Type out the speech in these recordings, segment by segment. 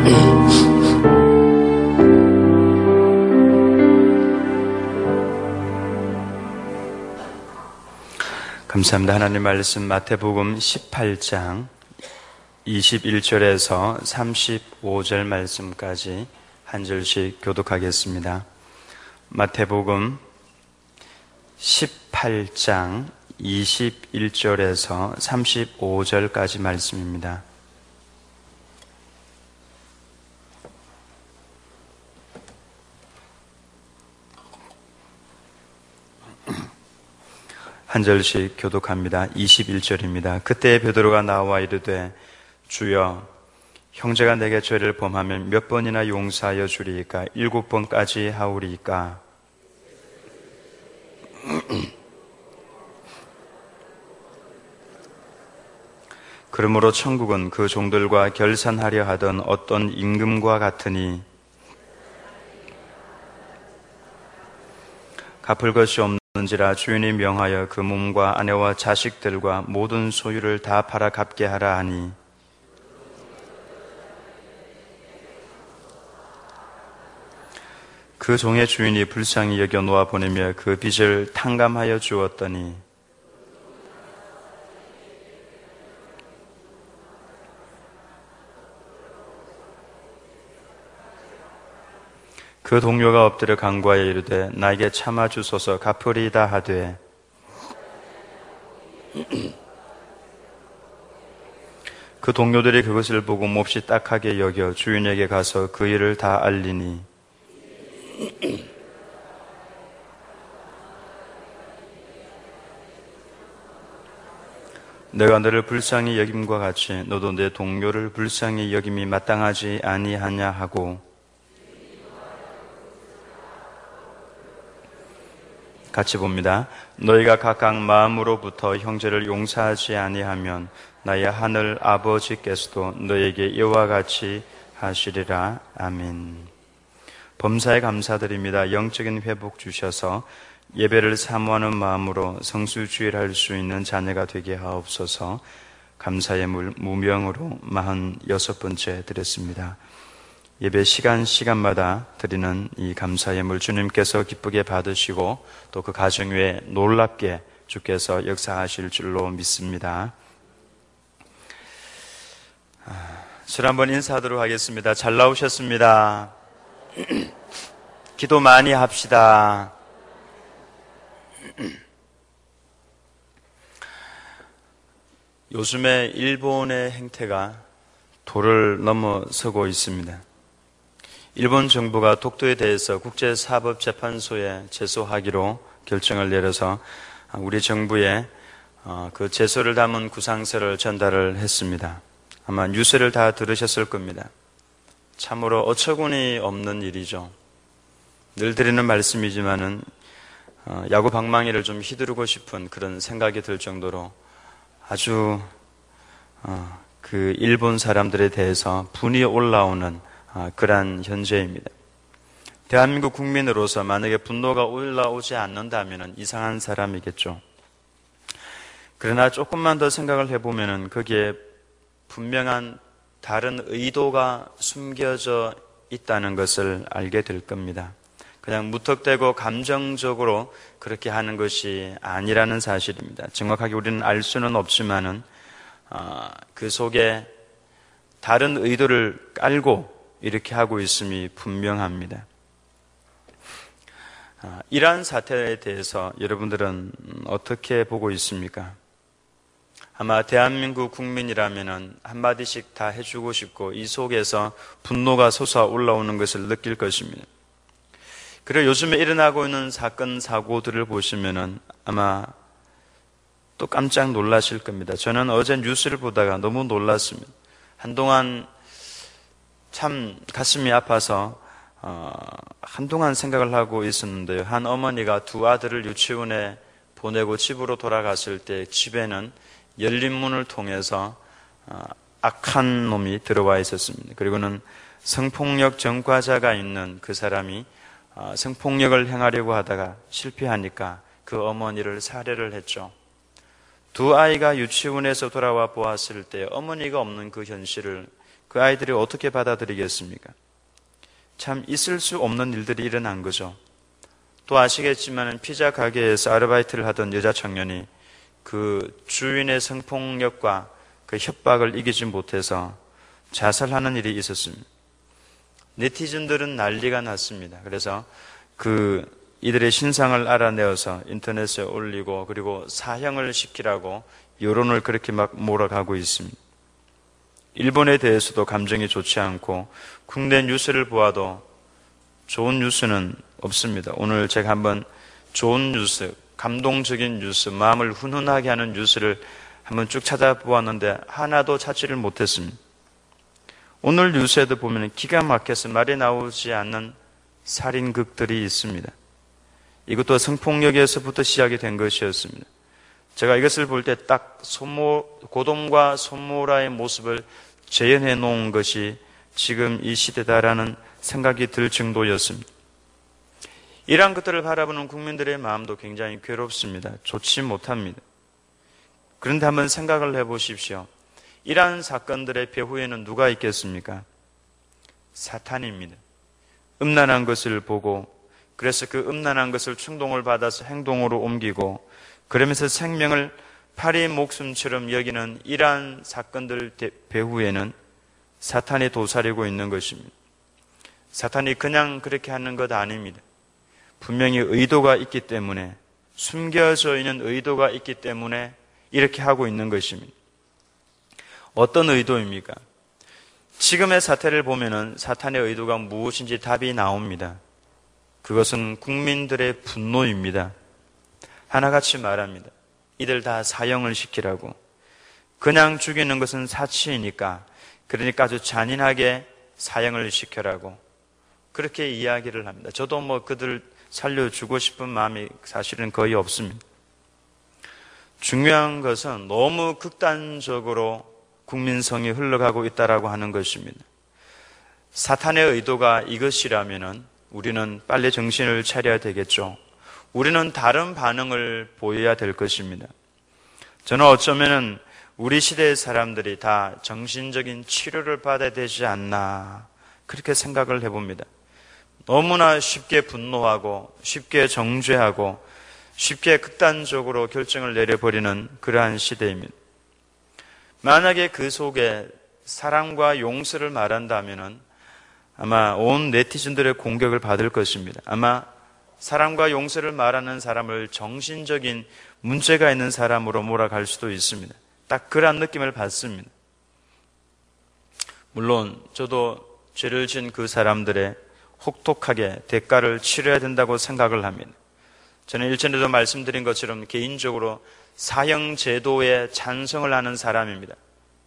감사합니다. 하나님 말씀 마태복음 18장 21절에서 35절 말씀까지 한 절씩 교독하겠습니다. 마태복음 18장 21절에서 35절까지 말씀입니다. 한 절씩 교독합니다. 21절입니다. 그때 베드로가 나와 이르되 주여, 형제가 내게 죄를 범하면 몇 번이나 용서하여 주리이까? 7번까지 하오리이까? 그러므로 천국은 그 종들과 결산하려 하던 어떤 임금과 같으니 갚을 것이 없는지라 주인이 명하여 그 몸과 아내와 자식들과 모든 소유를 다 팔아 갚게 하라 하니, 그 종의 주인이 불쌍히 여겨 놓아 보내며 그 빚을 탕감하여 주었더니 그 동료가 엎드려 간구하여 이르되 나에게 참아 주소서 갚으리이다 하되, 그 동료들이 그것을 보고 몹시 딱하게 여겨 주인에게 가서 그 일을 다 알리니, 내가 너를 불쌍히 여김과 같이 너도 내 동료를 불쌍히 여김이 마땅하지 아니하냐 하고, 같이 봅니다. 너희가 각각 마음으로부터 형제를 용서하지 아니하면 나의 하늘 아버지께서도 너희에게 이와 같이 하시리라. 아멘. 범사에 감사드립니다. 영적인 회복 주셔서 예배를 사모하는 마음으로 성수주의를 할 수 있는 자녀가 되게 하옵소서. 감사의 물 무명으로 46번째 드렸습니다. 예배 시간마다 드리는 이 감사의 물 주님께서 기쁘게 받으시고 또 그 가정 위에 놀랍게 주께서 역사하실 줄로 믿습니다. 술 한번 인사하도록 하겠습니다. 잘 나오셨습니다. 기도 많이 합시다. 요즘에 일본의 행태가 도를 넘어서고 있습니다. 일본 정부가 독도에 대해서 국제사법재판소에 제소하기로 결정을 내려서 우리 정부에 그 제소를 담은 구상서를 전달을 했습니다. 아마 뉴스를 다 들으셨을 겁니다. 참으로 어처구니 없는 일이죠. 늘 드리는 말씀이지만은 야구 방망이를 좀 휘두르고 싶은 그런 생각이 들 정도로 아주 그 일본 사람들에 대해서 분이 올라오는 그러한 현재입니다. 대한민국 국민으로서 만약에 분노가 올라오지 않는다면 이상한 사람이겠죠. 그러나 조금만 더 생각을 해보면 거기에 분명한 다른 의도가 숨겨져 있다는 것을 알게 될 겁니다. 그냥 무턱대고 감정적으로 그렇게 하는 것이 아니라는 사실입니다. 정확하게 우리는 알 수는 없지만은 그 속에 다른 의도를 깔고 이렇게 하고 있음이 분명합니다. 이러한 사태에 대해서 여러분들은 어떻게 보고 있습니까? 아마 대한민국 국민이라면 한마디씩 다 해주고 싶고 이 속에서 분노가 솟아 올라오는 것을 느낄 것입니다. 그리고 요즘에 일어나고 있는 사건, 사고들을 보시면 아마 또 깜짝 놀라실 겁니다. 저는 어제 뉴스를 보다가 너무 놀랐습니다. 한동안 참 가슴이 아파서 한동안 생각을 하고 있었는데요. 한 어머니가 두 아들을 유치원에 보내고 집으로 돌아갔을 때 집에는 열린 문을 통해서 악한 놈이 들어와 있었습니다. 그리고는 성폭력 전과자가 있는 그 사람이 성폭력을 행하려고 하다가 실패하니까 그 어머니를 살해를 했죠. 두 아이가 유치원에서 돌아와 보았을 때 어머니가 없는 그 현실을 그 아이들이 어떻게 받아들이겠습니까? 참 있을 수 없는 일들이 일어난 거죠. 또 아시겠지만 피자 가게에서 아르바이트를 하던 여자 청년이 그 주인의 성폭력과 그 협박을 이기지 못해서 자살하는 일이 있었습니다. 네티즌들은 난리가 났습니다. 그래서 이들의 신상을 알아내어서 인터넷에 올리고 그리고 사형을 시키라고 여론을 그렇게 막 몰아가고 있습니다. 일본에 대해서도 감정이 좋지 않고 국내 뉴스를 보아도 좋은 뉴스는 없습니다. 오늘 제가 한번 좋은 뉴스, 감동적인 뉴스, 마음을 훈훈하게 하는 뉴스를 한번 쭉 찾아보았는데 하나도 찾지를 못했습니다. 오늘 뉴스에도 보면 기가 막혀서 말이 나오지 않는 살인극들이 있습니다. 이것도 성폭력에서부터 시작이 된 것이었습니다. 제가 이것을 볼 때 딱 고돔과 손모라의 모습을 재현해 놓은 것이 지금 이 시대다라는 생각이 들 정도였습니다. 이러한 것들을 바라보는 국민들의 마음도 굉장히 괴롭습니다. 좋지 못합니다. 그런데 한번 생각을 해보십시오. 이러한 사건들의 배후에는 누가 있겠습니까? 사탄입니다. 음란한 것을 보고 그래서 그 음란한 것을 충동을 받아서 행동으로 옮기고 그러면서 생명을 파리의 목숨처럼 여기는 이러한 사건들 배후에는 사탄이 도사리고 있는 것입니다. 사탄이 그냥 그렇게 하는 것 아닙니다. 분명히 의도가 있기 때문에 숨겨져 있는 의도가 있기 때문에 이렇게 하고 있는 것입니다. 어떤 의도입니까? 지금의 사태를 보면은 사탄의 의도가 무엇인지 답이 나옵니다. 그것은 국민들의 분노입니다. 하나같이 말합니다. 이들 다 사형을 시키라고. 그냥 죽이는 것은 사치이니까 그러니까 아주 잔인하게 사형을 시켜라고 그렇게 이야기를 합니다. 저도 그들 살려주고 싶은 마음이 사실은 거의 없습니다. 중요한 것은 너무 극단적으로 국민성이 흘러가고 있다라고 하는 것입니다. 사탄의 의도가 이것이라면은 우리는 빨리 정신을 차려야 되겠죠. 우리는 다른 반응을 보여야 될 것입니다. 저는 어쩌면은 우리 시대의 사람들이 다 정신적인 치료를 받아야 되지 않나 그렇게 생각을 해봅니다. 너무나 쉽게 분노하고 쉽게 정죄하고 쉽게 극단적으로 결정을 내려버리는 그러한 시대입니다. 만약에 그 속에 사랑과 용서를 말한다면 아마 온 네티즌들의 공격을 받을 것입니다. 아마 사랑과 용서를 말하는 사람을 정신적인 문제가 있는 사람으로 몰아갈 수도 있습니다. 딱 그런 느낌을 받습니다. 물론 저도 죄를 지은 그 사람들의 혹독하게 대가를 치러야 된다고 생각을 합니다. 저는 일전에도 말씀드린 것처럼 개인적으로 사형제도에 찬성을 하는 사람입니다.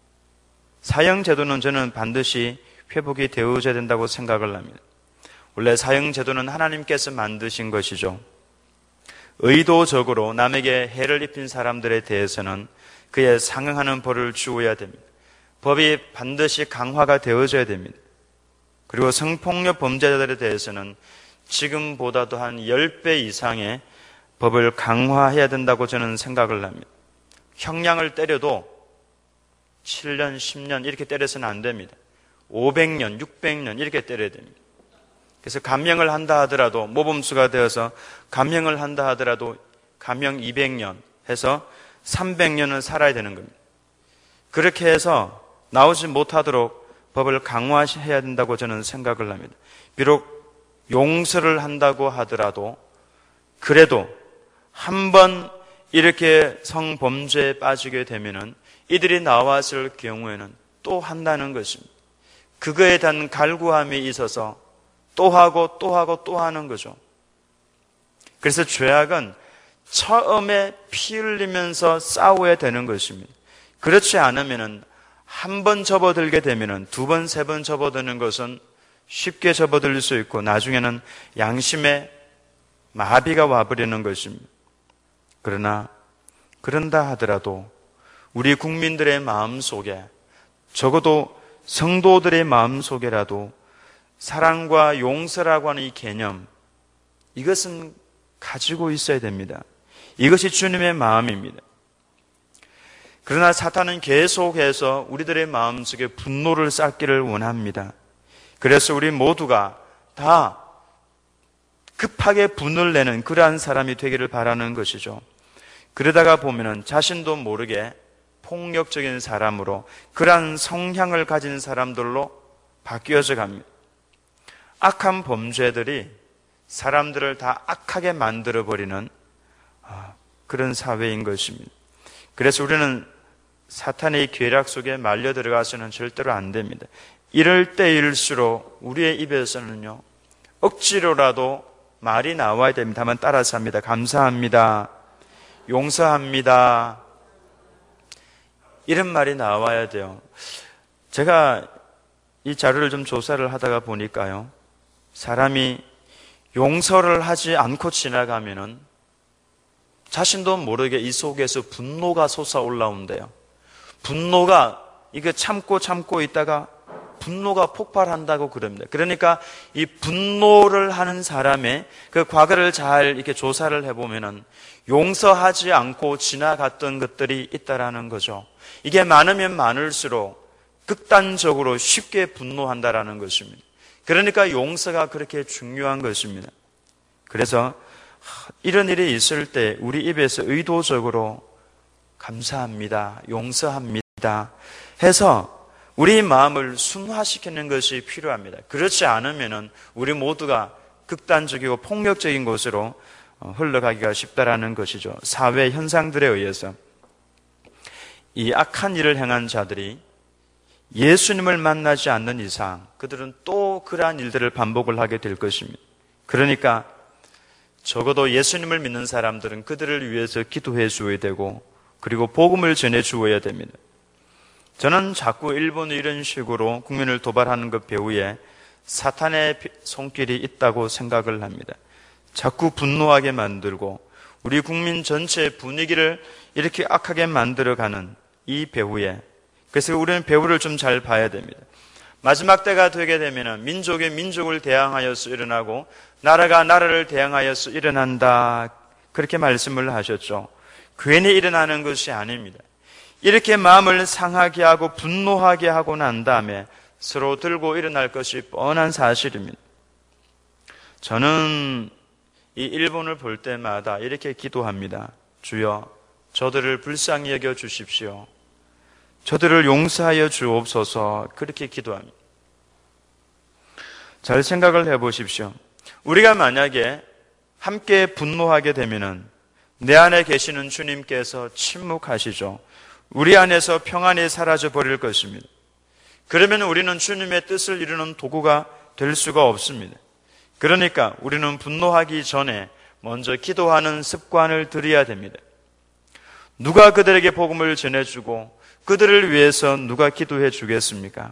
사형제도는 저는 반드시 회복이 되어져야 된다고 생각을 합니다. 원래 사형제도는 하나님께서 만드신 것이죠. 의도적으로 남에게 해를 입힌 사람들에 대해서는 그에 상응하는 벌을 주어야 됩니다. 법이 반드시 강화가 되어져야 됩니다. 그리고 성폭력 범죄자들에 대해서는 지금보다도 한 10배 이상의 법을 강화해야 된다고 저는 생각을 합니다. 형량을 때려도 7년, 10년 이렇게 때려서는 안 됩니다. 500년, 600년 이렇게 때려야 됩니다. 그래서 감형을 한다 하더라도 모범수가 되어서 감형을 한다 하더라도 감형 200년 해서 300년은 살아야 되는 겁니다. 그렇게 해서 나오지 못하도록 법을 강화해야 된다고 저는 생각을 합니다. 비록 용서를 한다고 하더라도 그래도 한번 이렇게 성범죄에 빠지게 되면은 이들이 나왔을 경우에는 또 한다는 것입니다. 그거에 대한 갈구함이 있어서 또 하고 또 하고 또 하는 거죠. 그래서 죄악은 처음에 피 흘리면서 싸워야 되는 것입니다. 그렇지 않으면은 한 번 접어들게 되면은 두 번, 세 번 접어드는 것은 쉽게 접어들릴 수 있고 나중에는 양심에 마비가 와버리는 것입니다. 그러나 그런다 하더라도 우리 국민들의 마음속에 적어도 성도들의 마음속에라도 사랑과 용서라고 하는 이 개념 이것은 가지고 있어야 됩니다. 이것이 주님의 마음입니다. 그러나 사탄은 계속해서 우리들의 마음속에 분노를 쌓기를 원합니다. 그래서 우리 모두가 다 급하게 분을 내는 그러한 사람이 되기를 바라는 것이죠. 그러다가 보면은 자신도 모르게 폭력적인 사람으로 그러한 성향을 가진 사람들로 바뀌어져 갑니다. 악한 범죄들이 사람들을 다 악하게 만들어버리는 그런 사회인 것입니다. 그래서 우리는 사탄의 계략 속에 말려 들어가서는 절대로 안 됩니다. 이럴 때일수록 우리의 입에서는요, 억지로라도 말이 나와야 됩니다. 한번 따라서 합니다. 감사합니다. 용서합니다. 이런 말이 나와야 돼요. 제가 이 자료를 좀 조사를 하다가 보니까요, 사람이 용서를 하지 않고 지나가면은 자신도 모르게 이 속에서 분노가 솟아올라온대요. 분노가 이거 참고 있다가 분노가 폭발한다고 그럽니다. 그러니까 이 분노를 하는 사람의 그 과거를 잘 이렇게 조사를 해보면은 용서하지 않고 지나갔던 것들이 있다라는 거죠. 이게 많으면 많을수록 극단적으로 쉽게 분노한다라는 것입니다. 그러니까 용서가 그렇게 중요한 것입니다. 그래서 이런 일이 있을 때 우리 입에서 의도적으로 감사합니다, 용서합니다 해서 우리 마음을 순화시키는 것이 필요합니다. 그렇지 않으면 우리 모두가 극단적이고 폭력적인 곳으로 흘러가기가 쉽다라는 것이죠. 사회 현상들에 의해서 이 악한 일을 행한 자들이 예수님을 만나지 않는 이상 그들은 또 그러한 일들을 반복을 하게 될 것입니다. 그러니까 적어도 예수님을 믿는 사람들은 그들을 위해서 기도해 주어야 되고, 그리고 복음을 전해 주어야 됩니다. 저는 자꾸 일본이 이런 식으로 국민을 도발하는 것 배후에 사탄의 손길이 있다고 생각을 합니다. 자꾸 분노하게 만들고 우리 국민 전체의 분위기를 이렇게 악하게 만들어가는 이 배후에, 그래서 우리는 배후를 좀 잘 봐야 됩니다. 마지막 때가 되게 되면 민족이 민족을 대항하여서 일어나고 나라가 나라를 대항하여서 일어난다, 그렇게 말씀을 하셨죠. 괜히 일어나는 것이 아닙니다. 이렇게 마음을 상하게 하고 분노하게 하고 난 다음에 서로 들고 일어날 것이 뻔한 사실입니다. 저는 이 일본을 볼 때마다 이렇게 기도합니다. 주여, 저들을 불쌍히 여겨 주십시오. 저들을 용서하여 주옵소서. 그렇게 기도합니다. 잘 생각을 해보십시오. 우리가 만약에 함께 분노하게 되면은 내 안에 계시는 주님께서 침묵하시죠. 우리 안에서 평안이 사라져 버릴 것입니다. 그러면 우리는 주님의 뜻을 이루는 도구가 될 수가 없습니다. 그러니까 우리는 분노하기 전에 먼저 기도하는 습관을 들여야 됩니다. 누가 그들에게 복음을 전해주고 그들을 위해서 누가 기도해 주겠습니까?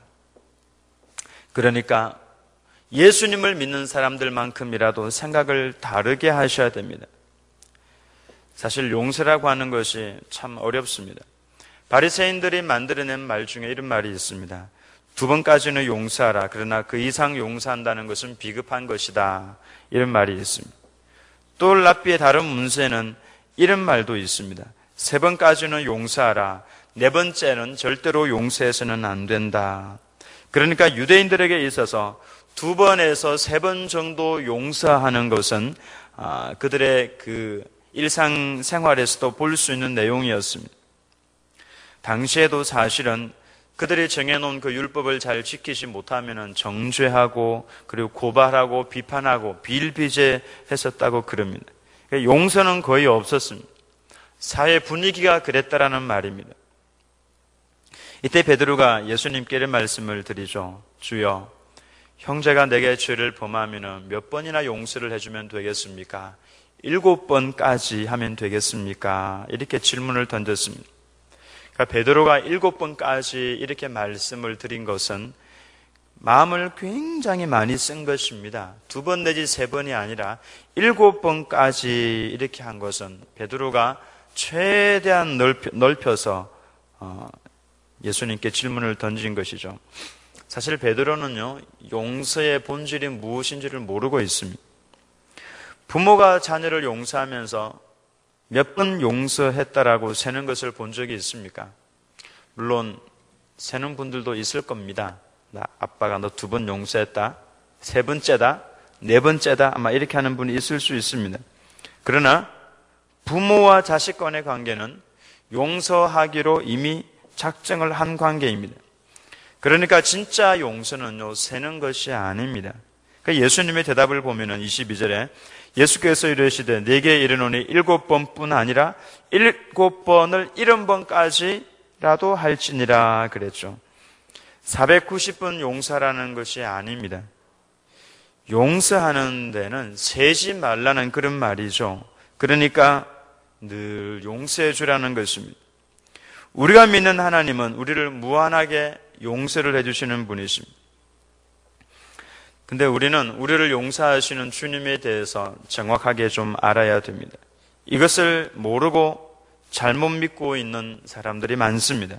그러니까 예수님을 믿는 사람들만큼이라도 생각을 다르게 하셔야 됩니다. 사실 용서라고 하는 것이 참 어렵습니다. 바리새인들이 만들어낸 말 중에 이런 말이 있습니다. 2번까지는 용서하라. 그러나 그 이상 용서한다는 것은 비겁한 것이다. 이런 말이 있습니다. 또 랍비의 다른 문서에는 이런 말도 있습니다. 3번까지는 용서하라. 4번째는 절대로 용서해서는 안 된다. 그러니까 유대인들에게 있어서 2번에서 3번 정도 용서하는 것은 그들의 그 일상생활에서도 볼 수 있는 내용이었습니다. 당시에도 사실은 그들이 정해놓은 그 율법을 잘 지키지 못하면 정죄하고 그리고 고발하고 비판하고 비일비재했었다고 그럽니다. 용서는 거의 없었습니다. 사회 분위기가 그랬다라는 말입니다. 이때 베드로가 예수님께 이런 말씀을 드리죠. 주여, 형제가 내게 죄를 범하면 몇 번이나 용서를 해주면 되겠습니까? 7번까지 하면 되겠습니까? 이렇게 질문을 던졌습니다. 그러니까 베드로가 7번까지 이렇게 말씀을 드린 것은 마음을 굉장히 많이 쓴 것입니다. 2번 내지 3번이 아니라 7번까지 이렇게 한 것은 베드로가 최대한 넓혀서 예수님께 질문을 던진 것이죠. 사실 베드로는요, 용서의 본질이 무엇인지를 모르고 있습니다. 부모가 자녀를 용서하면서 몇 번 용서했다라고 세는 것을 본 적이 있습니까? 물론 세는 분들도 있을 겁니다. 나 아빠가 너 2번 용서했다, 3번째다, 4번째다, 아마 이렇게 하는 분이 있을 수 있습니다. 그러나 부모와 자식 간의 관계는 용서하기로 이미 작정을 한 관계입니다. 그러니까 진짜 용서는요, 세는 것이 아닙니다. 그러니까 예수님의 대답을 보면은 22절에 예수께서 이르시되 내게 이르노니 7번뿐 아니라 7번을 70번까지라도 할지니라 그랬죠. 490번 용서라는 것이 아닙니다. 용서하는 데는 세지 말라는 그런 말이죠. 그러니까 늘 용서해 주라는 것입니다. 우리가 믿는 하나님은 우리를 무한하게 용서를 해주시는 분이십니다. 근데 우리는 우리를 용서하시는 주님에 대해서 정확하게 좀 알아야 됩니다. 이것을 모르고 잘못 믿고 있는 사람들이 많습니다.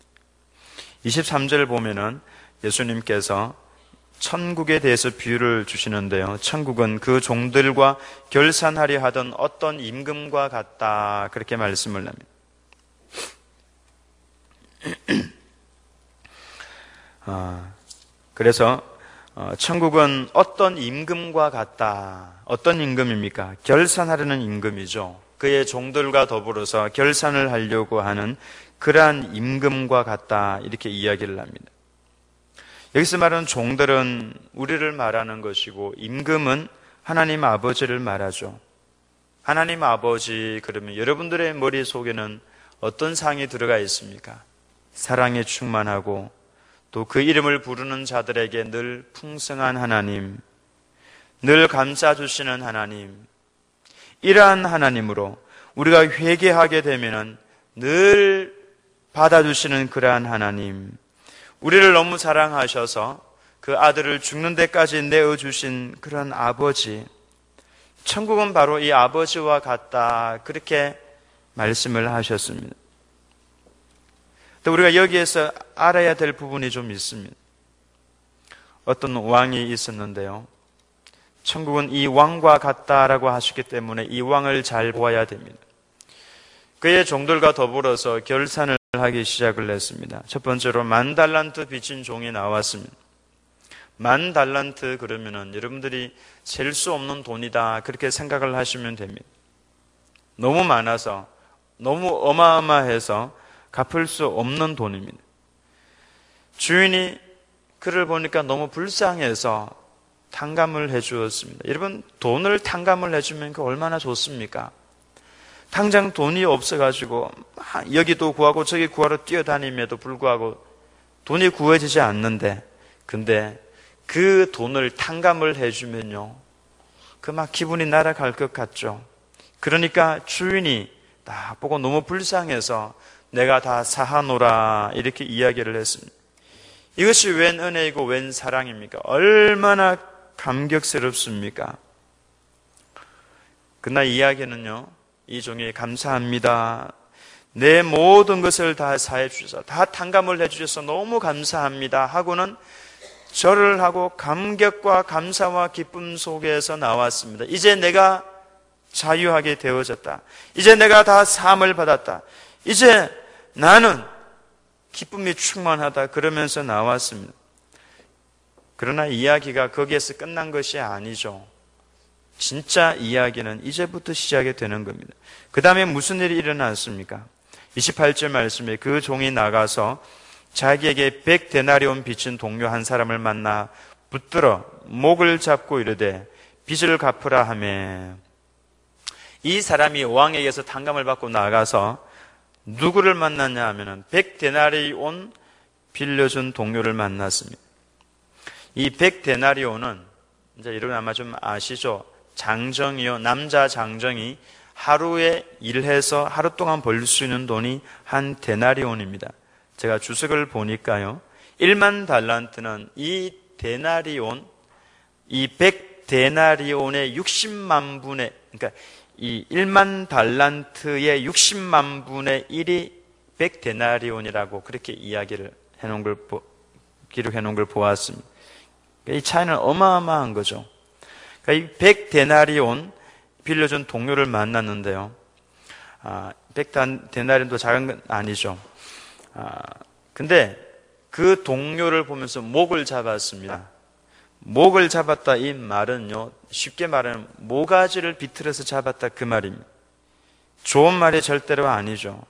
23절 보면은 예수님께서 천국에 대해서 비유를 주시는데요. 천국은 그 종들과 결산하려 하던 어떤 임금과 같다, 그렇게 말씀을 합니다. 그래서 천국은 어떤 임금과 같다. 어떤 임금입니까? 결산하려는 임금이죠. 그의 종들과 더불어서 결산을 하려고 하는 그러한 임금과 같다, 이렇게 이야기를 합니다. 여기서 말하는 종들은 우리를 말하는 것이고 임금은 하나님 아버지를 말하죠. 하나님 아버지 그러면 여러분들의 머릿속에는 어떤 상이 들어가 있습니까? 사랑에 충만하고 또 그 이름을 부르는 자들에게 늘 풍성한 하나님, 늘 감싸주시는 하나님, 이러한 하나님으로 우리가 회개하게 되면 늘 받아주시는 그러한 하나님, 우리를 너무 사랑하셔서 그 아들을 죽는 데까지 내어주신 그런 아버지, 천국은 바로 이 아버지와 같다, 그렇게 말씀을 하셨습니다. 또 우리가 여기에서 알아야 될 부분이 좀 있습니다. 어떤 왕이 있었는데요, 천국은 이 왕과 같다라고 하셨기 때문에 이 왕을 잘 보아야 됩니다. 그의 종들과 더불어서 결산을 하기 시작을 했습니다. 첫 번째로 10,000달란트 빚진 종이 나왔습니다. 10,000달란트 그러면은 여러분들이 셀 수 없는 돈이다, 그렇게 생각을 하시면 됩니다. 너무 많아서, 너무 어마어마해서 갚을 수 없는 돈입니다. 주인이 그를 보니까 너무 불쌍해서 탕감을 해 주었습니다. 여러분, 돈을 탕감을 해주면 그 얼마나 좋습니까? 당장 돈이 없어가지고 여기도 구하고 저기 구하러 뛰어다님에도 불구하고 돈이 구해지지 않는데, 근데 그 돈을 탕감을 해주면요, 그 막 기분이 날아갈 것 같죠. 그러니까 주인이 딱 보고 너무 불쌍해서 내가 다 사하노라, 이렇게 이야기를 했습니다. 이것이 웬 은혜이고 웬 사랑입니까? 얼마나 감격스럽습니까? 그러나 이야기는요, 이 종이 감사합니다, 내 모든 것을 다 사해 주셔서, 다 탕감을 해 주셔서 너무 감사합니다 하고는 절을 하고 감격과 감사와 기쁨 속에서 나왔습니다. 이제 내가 자유하게 되어졌다, 이제 내가 다 사함을 받았다, 이제 나는 기쁨이 충만하다, 그러면서 나왔습니다. 그러나 이야기가 거기에서 끝난 것이 아니죠. 진짜 이야기는 이제부터 시작이 되는 겁니다. 그 다음에 무슨 일이 일어났습니까? 28절 말씀에 그 종이 나가서 자기에게 100데나리온 빚진 동료 한 사람을 만나 붙들어 목을 잡고 이르되 빚을 갚으라 하매, 이 사람이 왕에게서 탕감을 받고 나가서 누구를 만났냐 하면은 100데나리온 빌려준 동료를 만났습니다. 이 100데나리온은 이제 여러분 아마 좀 아시죠? 장정이요, 남자 장정이 하루에 일해서 하루 동안 벌 수 있는 돈이 한 데나리온입니다. 제가 주석을 보니까요, 10,000달란트는 이 데나리온, 이 100데나리온의 60만 분의, 그러니까 이 10,000달란트의 60만 분의 1이 100데나리온이라고 그렇게 이야기를 해놓은 걸, 기록해놓은 걸 보았습니다. 이 차이는 어마어마한 거죠. 그러니까 이 100데나리온 빌려준 동료를 만났는데요, 100데나리온도 작은 건 아니죠. 근데 그 동료를 보면서 목을 잡았습니다. 목을 잡았다 이 말은요, 쉽게 말하면 모가지를 비틀어서 잡았다 그 말입니다. 좋은 말이 절대로 아니죠.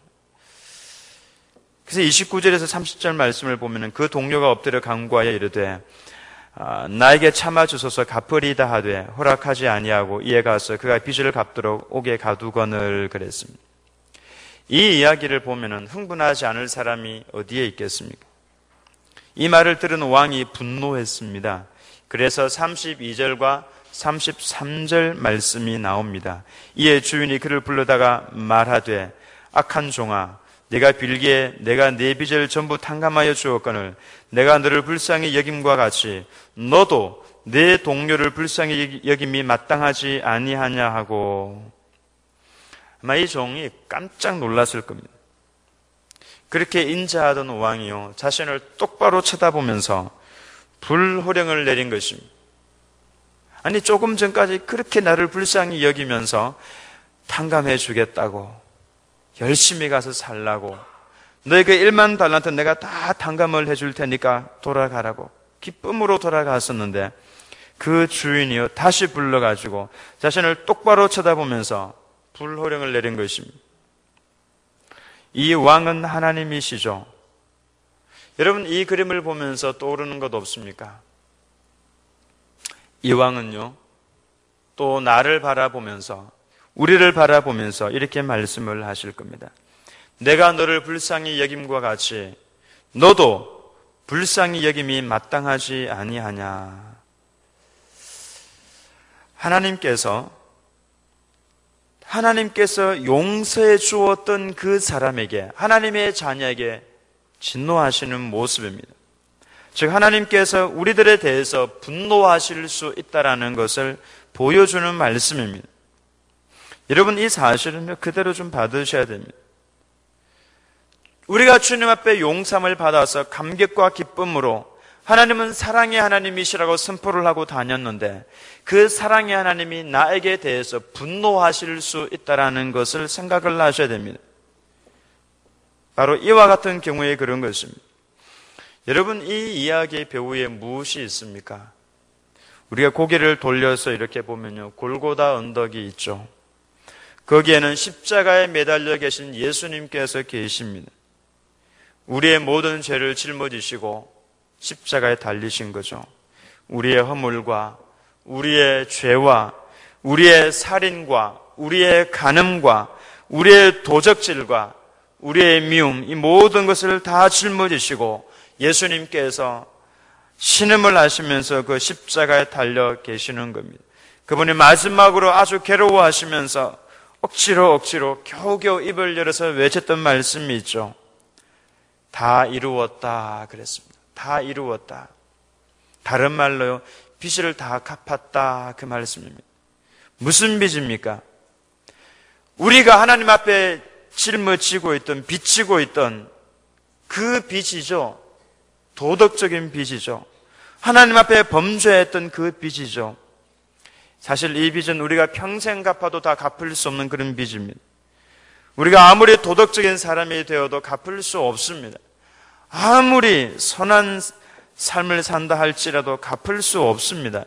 그래서 29절에서 30절 말씀을 보면 그 동료가 엎드려 간구하여 이르되 나에게 참아주소서 갚으리다 하되 허락하지 아니하고 이에 가서 그가 빚을 갚도록 옥에 가두거늘 그랬습니다. 이 이야기를 보면 흥분하지 않을 사람이 어디에 있겠습니까? 이 말을 들은 왕이 분노했습니다. 그래서 32절과 33절 말씀이 나옵니다. 이에 주인이 그를 불러다가 말하되 악한 종아 내가 빌기에 내가 네 빚을 전부 탕감하여 주었거늘 내가 너를 불쌍히 여김과 같이 너도 내 동료를 불쌍히 여김이 마땅하지 아니하냐 하고. 아마 이 종이 깜짝 놀랐을 겁니다. 그렇게 인자하던 왕이요 자신을 똑바로 쳐다보면서 불호령을 내린 것입니다. 아니 조금 전까지 그렇게 나를 불쌍히 여기면서 탕감해 주겠다고 열심히 가서 살라고 너의 그 1만 달란트 내가 다 탕감을 해줄 테니까 돌아가라고 기쁨으로 돌아갔었는데 그 주인이요 다시 불러가지고 자신을 똑바로 쳐다보면서 불호령을 내린 것입니다. 이 왕은 하나님이시죠. 여러분 이 그림을 보면서 떠오르는 것 없습니까? 이 왕은요 또 나를 바라보면서 우리를 바라보면서 이렇게 말씀을 하실 겁니다. 내가 너를 불쌍히 여김과 같이 너도 불쌍히 여김이 마땅하지 아니하냐. 하나님께서 용서해 주었던 그 사람에게 하나님의 자녀에게 진노하시는 모습입니다. 즉 하나님께서 우리들에 대해서 분노하실 수 있다는 것을 보여주는 말씀입니다. 여러분 이 사실은 그대로 좀 받으셔야 됩니다. 우리가 주님 앞에 용서함을 받아서 감격과 기쁨으로 하나님은 사랑의 하나님이시라고 선포를 하고 다녔는데 그 사랑의 하나님이 나에게 대해서 분노하실 수 있다는 것을 생각을 하셔야 됩니다. 바로 이와 같은 경우에 그런 것입니다. 여러분 이 이야기의 배후에 무엇이 있습니까? 우리가 고개를 돌려서 이렇게 보면요 골고다 언덕이 있죠. 거기에는 십자가에 매달려 계신 예수님께서 계십니다. 우리의 모든 죄를 짊어지시고 십자가에 달리신 거죠. 우리의 허물과 우리의 죄와 우리의 살인과 우리의 간음과 우리의 도적질과 우리의 미움 이 모든 것을 다 짊어지시고 예수님께서 신음을 하시면서 그 십자가에 달려 계시는 겁니다. 그분이 마지막으로 아주 괴로워하시면서 억지로 겨우겨우 입을 열어서 외쳤던 말씀이 있죠. 다 이루었다 그랬습니다. 다 이루었다. 다른 말로요 빚을 다 갚았다 그 말씀입니다. 무슨 빚입니까? 우리가 하나님 앞에 짊어지고 있던 빚지고 있던 그 빚이죠. 도덕적인 빚이죠. 하나님 앞에 범죄했던 그 빚이죠. 사실 이 빚은 우리가 평생 갚아도 다 갚을 수 없는 그런 빚입니다. 우리가 아무리 도덕적인 사람이 되어도 갚을 수 없습니다. 아무리 선한 삶을 산다 할지라도 갚을 수 없습니다.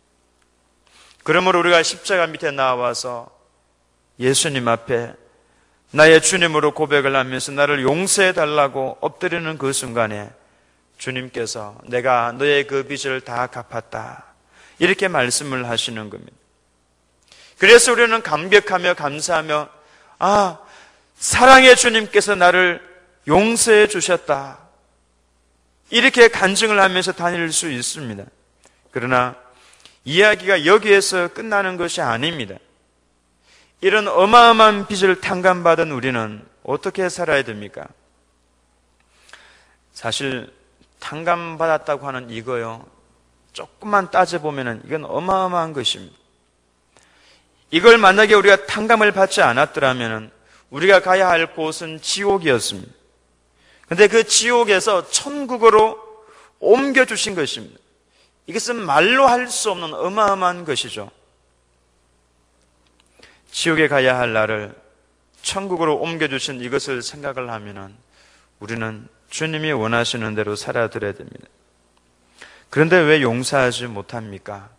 그러므로 우리가 십자가 밑에 나와서 예수님 앞에 나의 주님으로 고백을 하면서 나를 용서해 달라고 엎드리는 그 순간에 주님께서 내가 너의 그 빚을 다 갚았다 이렇게 말씀을 하시는 겁니다. 그래서 우리는 감격하며 감사하며 사랑의 주님께서 나를 용서해 주셨다 이렇게 간증을 하면서 다닐 수 있습니다. 그러나 이야기가 여기에서 끝나는 것이 아닙니다. 이런 어마어마한 빚을 탕감받은 우리는 어떻게 살아야 됩니까? 사실 탕감받았다고 하는 이거요 조금만 따져보면 이건 어마어마한 것입니다. 이걸 만약에 우리가 탕감을 받지 않았더라면 우리가 가야 할 곳은 지옥이었습니다. 그런데 그 지옥에서 천국으로 옮겨주신 것입니다. 이것은 말로 할 수 없는 어마어마한 것이죠. 지옥에 가야 할 나를 천국으로 옮겨주신 이것을 생각을 하면 우리는 주님이 원하시는 대로 살아드려야 됩니다. 그런데 왜 용서하지 못합니까?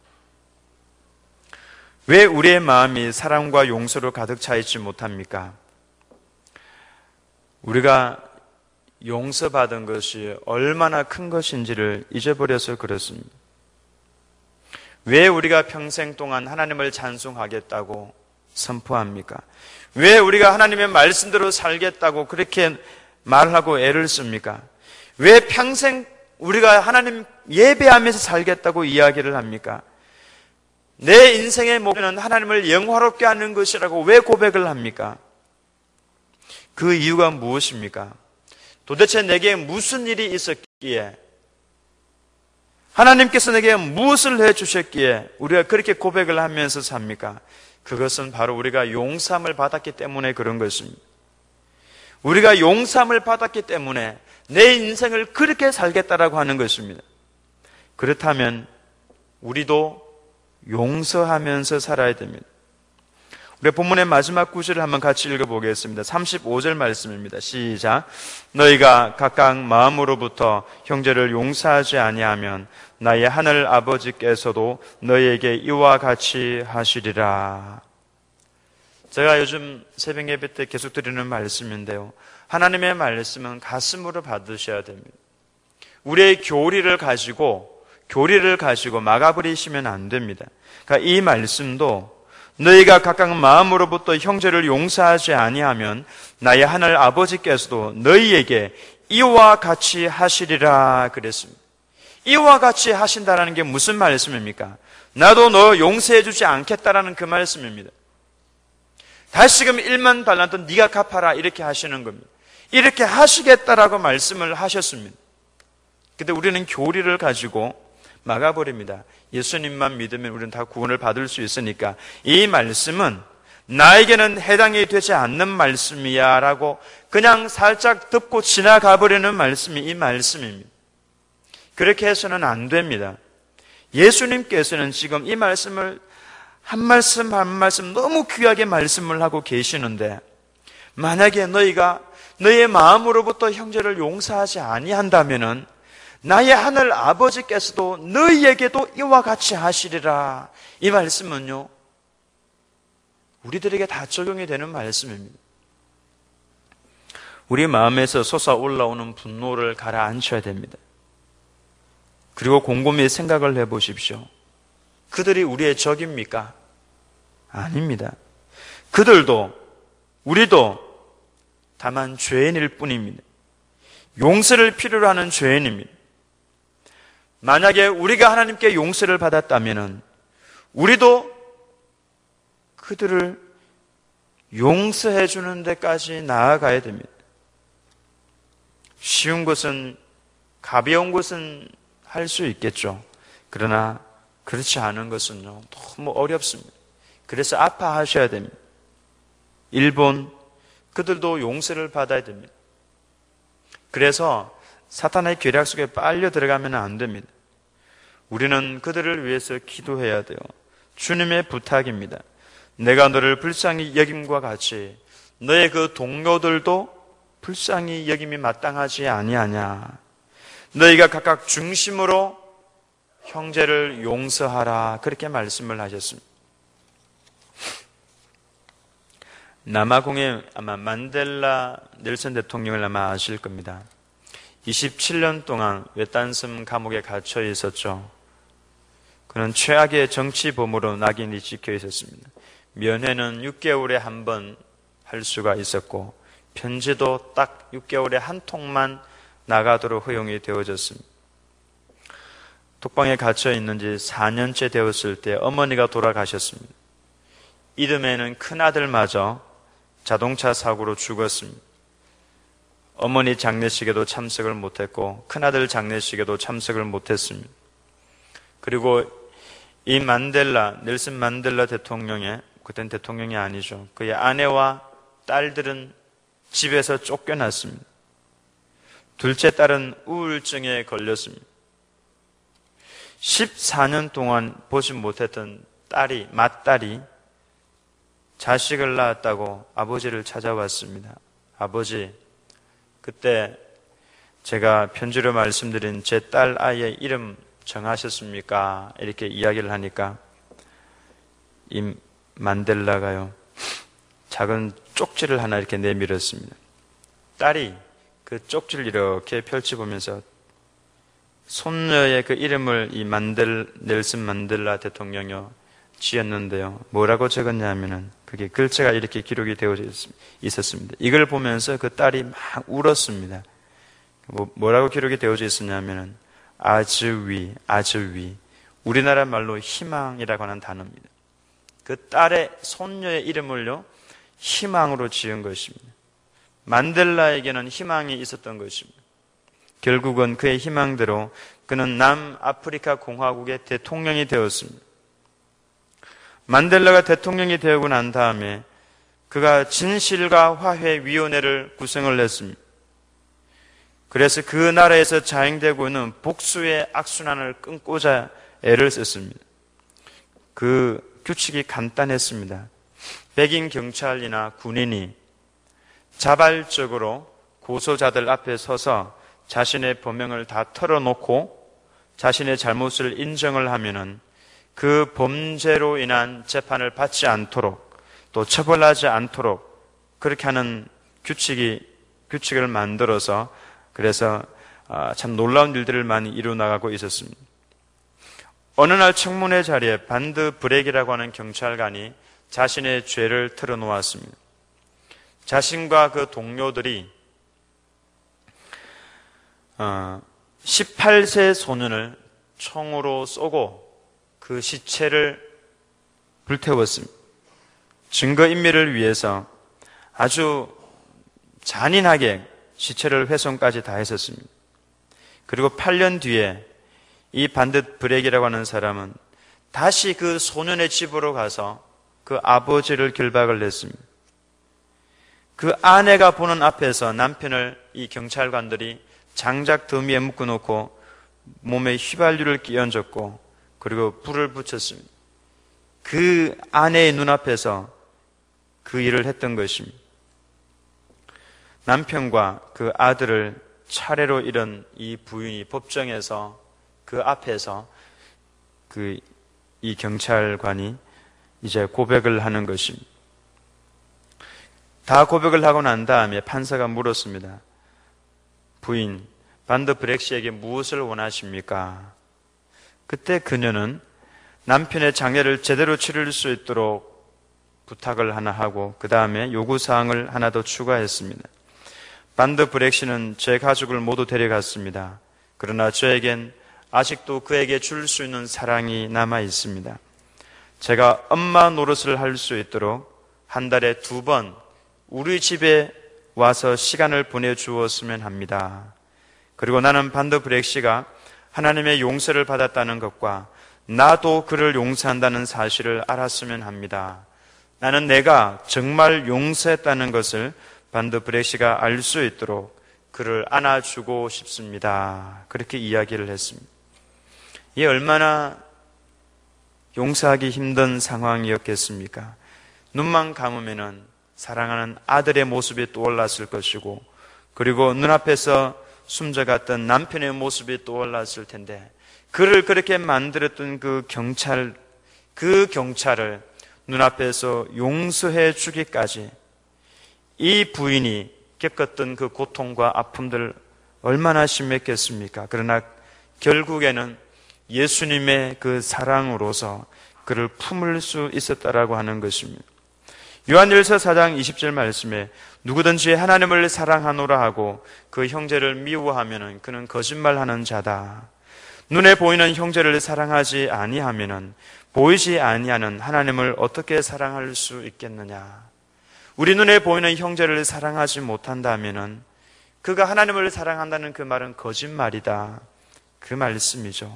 왜 우리의 마음이 사랑과 용서로 가득 차 있지 못합니까? 우리가 용서받은 것이 얼마나 큰 것인지를 잊어버려서 그렇습니다. 왜 우리가 평생 동안 하나님을 찬송하겠다고 선포합니까? 왜 우리가 하나님의 말씀대로 살겠다고 그렇게 말하고 애를 씁니까? 왜 평생 우리가 하나님 예배하면서 살겠다고 이야기를 합니까? 내 인생의 목표는 하나님을 영화롭게 하는 것이라고 왜 고백을 합니까? 그 이유가 무엇입니까? 도대체 내게 무슨 일이 있었기에, 하나님께서 내게 무엇을 해주셨기에 우리가 그렇게 고백을 하면서 삽니까? 그것은 바로 우리가 용서함을 받았기 때문에 그런 것입니다. 우리가 용서함을 받았기 때문에 내 인생을 그렇게 살겠다라고 하는 것입니다. 그렇다면 우리도 용서하면서 살아야 됩니다. 우리 본문의 마지막 구절을 한번 같이 읽어보겠습니다. 35절 말씀입니다. 시작. 너희가 각각 마음으로부터 형제를 용서하지 아니하면 나의 하늘 아버지께서도 너희에게 이와 같이 하시리라. 제가 요즘 새벽 예배 때 계속 드리는 말씀인데요, 하나님의 말씀은 가슴으로 받으셔야 됩니다. 우리의 교리를 가지고 막아버리시면 안 됩니다. 그러니까 이 말씀도 너희가 각각 마음으로부터 형제를 용서하지 아니하면 나의 하늘 아버지께서도 너희에게 이와 같이 하시리라 그랬습니다. 이와 같이 하신다라는 게 무슨 말씀입니까? 나도 너 용서해 주지 않겠다라는 그 말씀입니다. 다시금 1만 달란트 네가 갚아라 이렇게 하시는 겁니다. 이렇게 하시겠다라고 말씀을 하셨습니다. 근데 우리는 교리를 가지고 막아버립니다. 예수님만 믿으면 우리는 다 구원을 받을 수 있으니까 이 말씀은 나에게는 해당이 되지 않는 말씀이야 라고 그냥 살짝 듣고 지나가버리는 말씀이 이 말씀입니다. 그렇게 해서는 안 됩니다. 예수님께서는 지금 이 말씀을 한 말씀 한 말씀 너무 귀하게 말씀을 하고 계시는데, 만약에 너희가 너희의 마음으로부터 형제를 용서하지 아니한다면은 나의 하늘 아버지께서도 너희에게도 이와 같이 하시리라. 이 말씀은요, 우리들에게 다 적용이 되는 말씀입니다. 우리 마음에서 솟아올라오는 분노를 가라앉혀야 됩니다. 그리고 곰곰이 생각을 해보십시오. 그들이 우리의 적입니까? 아닙니다. 그들도 우리도 다만 죄인일 뿐입니다. 용서를 필요로 하는 죄인입니다. 만약에 우리가 하나님께 용서를 받았다면 우리도 그들을 용서해 주는 데까지 나아가야 됩니다. 쉬운 것은, 가벼운 것은 할 수 있겠죠. 그러나 그렇지 않은 것은요, 너무 어렵습니다. 그래서 아파하셔야 됩니다. 일본, 그들도 용서를 받아야 됩니다. 그래서 사탄의 계략 속에 빨려 들어가면 안 됩니다. 우리는 그들을 위해서 기도해야 돼요. 주님의 부탁입니다. 내가 너를 불쌍히 여김과 같이 너의 그 동료들도 불쌍히 여김이 마땅하지 아니하냐. 너희가 각각 중심으로 형제를 용서하라. 그렇게 말씀을 하셨습니다. 남아공의 아마 만델라 넬슨 대통령을 아마 아실 겁니다. 27년 동안 외딴섬 감옥에 갇혀 있었죠. 그는 최악의 정치범으로 낙인이 찍혀 있었습니다. 면회는 6개월에 한 번 할 수가 있었고, 편지도 딱 6개월에 한 통만 나가도록 허용이 되어졌습니다. 독방에 갇혀 있는 지 4년째 되었을 때 어머니가 돌아가셨습니다. 이듬해는 큰아들마저 자동차 사고로 죽었습니다. 어머니 장례식에도 참석을 못했고 큰아들 장례식에도 참석을 못했습니다. 그리고 이 만델라, 넬슨 만델라 대통령의, 그땐 대통령이 아니죠, 그의 아내와 딸들은 집에서 쫓겨났습니다. 둘째 딸은 우울증에 걸렸습니다. 14년 동안 보지 못했던 맏딸이 자식을 낳았다고 아버지를 찾아왔습니다. 아버지, 그때 제가 편지로 말씀드린 제 딸 아이의 이름 정하셨습니까? 이렇게 이야기를 하니까 이 만델라가요, 작은 쪽지를 하나 이렇게 내밀었습니다. 딸이 그 쪽지를 이렇게 펼쳐보면서 손녀의 그 이름을 이 넬슨 만델라 대통령이요 지었는데요, 뭐라고 적었냐면은 그게 글자가 이렇게 기록이 되어져 있었습니다. 이걸 보면서 그 딸이 막 울었습니다. 뭐라고 기록이 되어져 있었냐면은 아즈위, 아즈위, 우리나라 말로 희망이라고 하는 단어입니다. 그 딸의 손녀의 이름을요 희망으로 지은 것입니다. 만델라에게는 희망이 있었던 것입니다. 결국은 그의 희망대로 그는 남아프리카 공화국의 대통령이 되었습니다. 만델라가 대통령이 되고 난 다음에 그가 진실과 화해위원회를 구성을 했습니다. 그래서 그 나라에서 자행되고 있는 복수의 악순환을 끊고자 애를 썼습니다. 그 규칙이 간단했습니다. 백인 경찰이나 군인이 자발적으로 고소자들 앞에 서서 자신의 범행을 다 털어놓고 자신의 잘못을 인정을 하면은 그 범죄로 인한 재판을 받지 않도록 또 처벌하지 않도록 그렇게 하는 규칙을 만들어서 그래서 참 놀라운 일들을 많이 이루어나가고 있었습니다. 어느 날 청문회 자리에 반드 브렉이라고 하는 경찰관이 자신의 죄를 털어놓았습니다. 자신과 그 동료들이 18세 소년을 총으로 쏘고 그 시체를 불태웠습니다. 증거인멸을 위해서 아주 잔인하게 시체를 훼손까지 다 했었습니다. 그리고 8년 뒤에 이 반드 브렉이라고 하는 사람은 다시 그 소년의 집으로 가서 그 아버지를 결박을 했습니다. 그 아내가 보는 앞에서 남편을 이 경찰관들이 장작 더미에 묶어놓고 몸에 휘발유를 끼얹었고 그리고 불을 붙였습니다. 그 아내의 눈앞에서 그 일을 했던 것입니다. 남편과 그 아들을 차례로 잃은 이 부인이 법정에서 그 앞에서 이 경찰관이 이제 고백을 하는 것입니다. 다 고백을 하고 난 다음에 판사가 물었습니다. 부인, 반드 브렉 씨에게 무엇을 원하십니까? 그때 그녀는 남편의 장례를 제대로 치를 수 있도록 부탁을 하나 하고 그 다음에 요구사항을 하나 더 추가했습니다. 반드 브렉 씨는 제 가족을 모두 데려갔습니다. 그러나 저에겐 아직도 그에게 줄 수 있는 사랑이 남아 있습니다. 제가 엄마 노릇을 할 수 있도록 한 달에 2번 우리 집에 와서 시간을 보내주었으면 합니다. 그리고 나는 반드 브렉 씨가 하나님의 용서를 받았다는 것과 나도 그를 용서한다는 사실을 알았으면 합니다. 나는 내가 정말 용서했다는 것을 반드 브렉 씨가 알 수 있도록 그를 안아주고 싶습니다. 그렇게 이야기를 했습니다. 이게 얼마나 용서하기 힘든 상황이었겠습니까? 눈만 감으면은 사랑하는 아들의 모습이 떠올랐을 것이고 그리고 눈앞에서 숨져갔던 남편의 모습이 떠올랐을 텐데 그를 그렇게 만들었던 그 경찰을 눈앞에서 용서해 주기까지 이 부인이 겪었던 그 고통과 아픔들 얼마나 심했겠습니까? 그러나 결국에는 예수님의 그 사랑으로서 그를 품을 수 있었다라고 하는 것입니다. 요한일서 4장 20절 말씀에 누구든지 하나님을 사랑하노라 하고 그 형제를 미워하면은 그는 거짓말하는 자다. 눈에 보이는 형제를 사랑하지 아니하면은 보이지 아니하는 하나님을 어떻게 사랑할 수 있겠느냐? 우리 눈에 보이는 형제를 사랑하지 못한다면은 그가 하나님을 사랑한다는 그 말은 거짓말이다. 그 말씀이죠.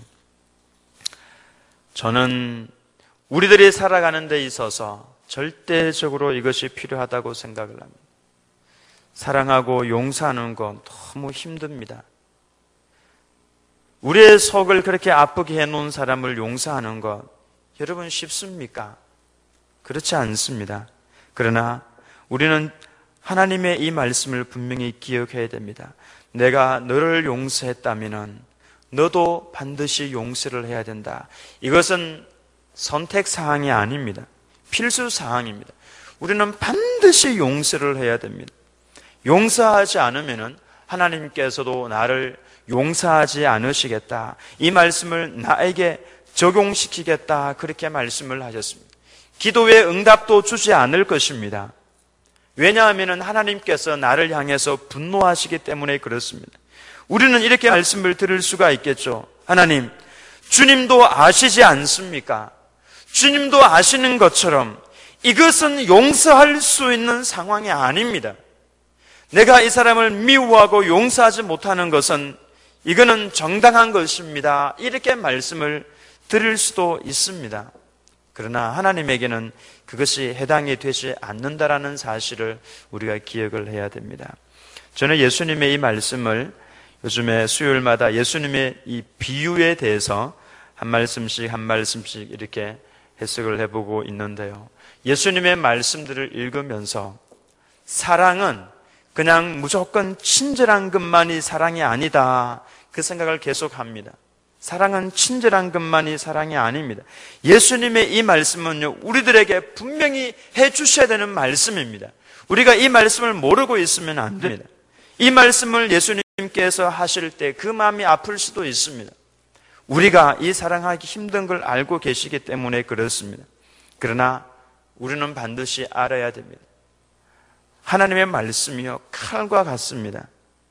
저는 우리들이 살아가는 데 있어서 절대적으로 이것이 필요하다고 생각을 합니다. 사랑하고 용서하는 건 너무 힘듭니다. 우리의 속을 그렇게 아프게 해놓은 사람을 용서하는 것 여러분 쉽습니까? 그렇지 않습니다. 그러나 우리는 하나님의 이 말씀을 분명히 기억해야 됩니다. 내가 너를 용서했다면 너도 반드시 용서를 해야 된다. 이것은 선택사항이 아닙니다. 필수사항입니다. 우리는 반드시 용서를 해야 됩니다. 용서하지 않으면 하나님께서도 나를 용서하지 않으시겠다. 이 말씀을 나에게 적용시키겠다. 그렇게 말씀을 하셨습니다. 기도의 응답도 주지 않을 것입니다. 왜냐하면 하나님께서 나를 향해서 분노하시기 때문에 그렇습니다. 우리는 이렇게 말씀을 들을 수가 있겠죠. 하나님, 주님도 아시지 않습니까? 주님도 아시는 것처럼 이것은 용서할 수 있는 상황이 아닙니다. 내가 이 사람을 미워하고 용서하지 못하는 것은 이거는 정당한 것입니다. 이렇게 말씀을 드릴 수도 있습니다. 그러나 하나님에게는 그것이 해당이 되지 않는다라는 사실을 우리가 기억을 해야 됩니다. 저는 예수님의 이 말씀을 요즘에 수요일마다 예수님의 이 비유에 대해서 한 말씀씩 이렇게 해석을 해보고 있는데요. 예수님의 말씀들을 읽으면서 사랑은 그냥 무조건 친절한 것만이 사랑이 아니다. 그 생각을 계속합니다. 사랑은 친절한 것만이 사랑이 아닙니다. 예수님의 이 말씀은요, 우리들에게 분명히 해주셔야 되는 말씀입니다. 우리가 이 말씀을 모르고 있으면 안 됩니다. 이 말씀을 예수님께서 하실 때 그 마음이 아플 수도 있습니다. 우리가 이 사랑하기 힘든 걸 알고 계시기 때문에 그렇습니다. 그러나 우리는 반드시 알아야 됩니다. 하나님의 말씀이요, 칼과 같습니다.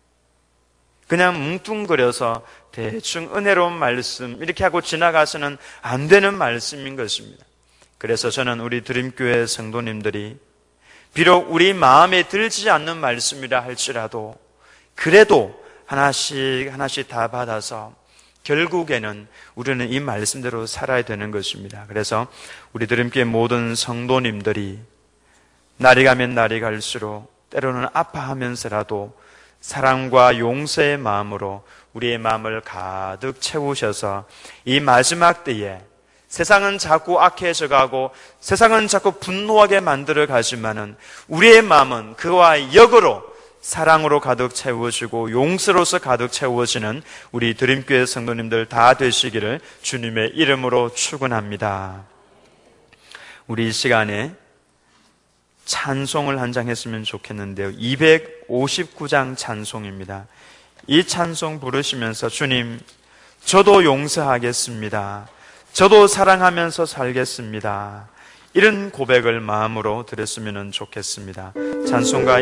그냥 뭉뚱그려서 대충 은혜로운 말씀 이렇게 하고 지나가서는 안 되는 말씀인 것입니다. 그래서 저는 우리 드림교회 성도님들이 비록 우리 마음에 들지 않는 말씀이라 할지라도 그래도 하나씩 다 받아서 결국에는 우리는 이 말씀대로 살아야 되는 것입니다. 그래서 우리 드림교회 모든 성도님들이 날이 가면 날이 갈수록 때로는 아파하면서라도 사랑과 용서의 마음으로 우리의 마음을 가득 채우셔서 이 마지막 때에 세상은 자꾸 악해져 가고 세상은 자꾸 분노하게 만들어 가지만은 우리의 마음은 그와 역으로 사랑으로 가득 채워지고 용서로서 가득 채워지는 우리 드림교회 성도님들 다 되시기를 주님의 이름으로 축원합니다. 우리 이 시간에 찬송을 한 장 했으면 좋겠는데요. 259장 찬송입니다. 이 찬송 부르시면서 주님, 저도 용서하겠습니다. 저도 사랑하면서 살겠습니다. 이런 고백을 마음으로 드렸으면 좋겠습니다. 찬송가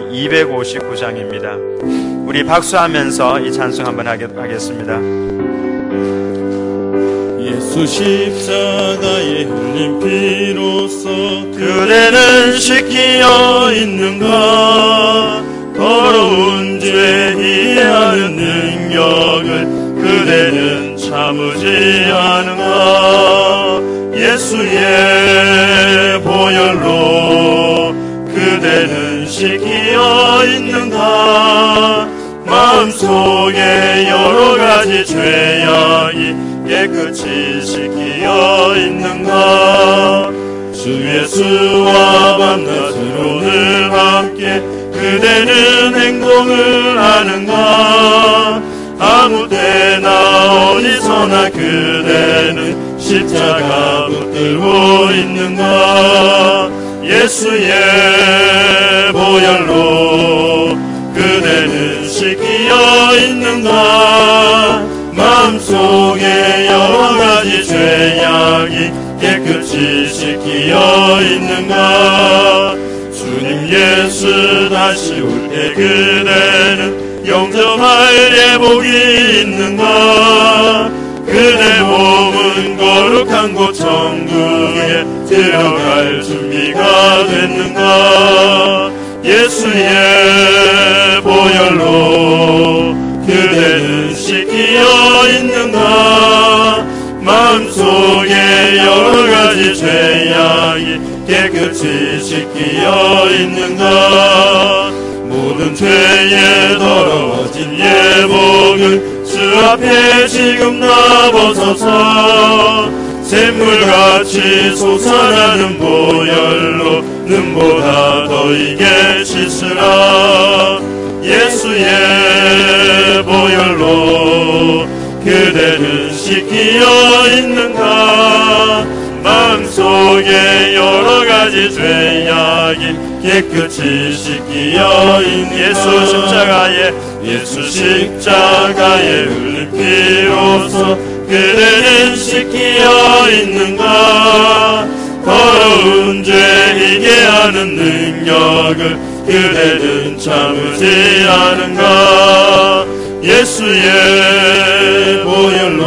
259장입니다. 우리 박수하면서 이 찬송 한번 하겠습니다. 예수 십자가에 흘린 피로써 그대는 씻기어 있는가? 더러운 죄 이해하는 능력을 그대는 참으지 않은가? 예수의 보혈로 그대는 씻기어 있는가? 마음속에 여러 가지 죄악이 깨끗이 씻기어 있는가? 주 예수와 밤낮으로 늘 함께 그대는 행동을 하는가? 아무 때나 어디서나 그대는 십자가 붙들고 있는가? 예수의 보혈로 그대는 씻기어 있는가? 마음속에 여러 가지 죄악이 깨끗이 씻기어 있는가? 주님 예수 다시 올 때 그대는 영접할 예복이 있는가? 그대 몸은 거룩한 곳 천국에 들어갈 준비가 됐는가? 예수의 보혈로 그대는 씻기어 있는가? 마음속에 여러 가지 죄악이 깨끗이 씻기어 있는가? 모든 죄에 더러워진 예복을 주 앞에 지금 나벗어서 샘물같이 솟아나는 보혈로 눈보다 더 이게 씻으라. 예수의 보혈로 그대는 씻기어 있는가. 마음속에 여러가지 죄악이 깨끗이 씻기어 있는가. 예수 십자가에 흘린 피로써 그대는 씻기어 있는가. 더러운 죄 이게 하는 능력을 그대는 참으지 않은가. 예수의 보혈로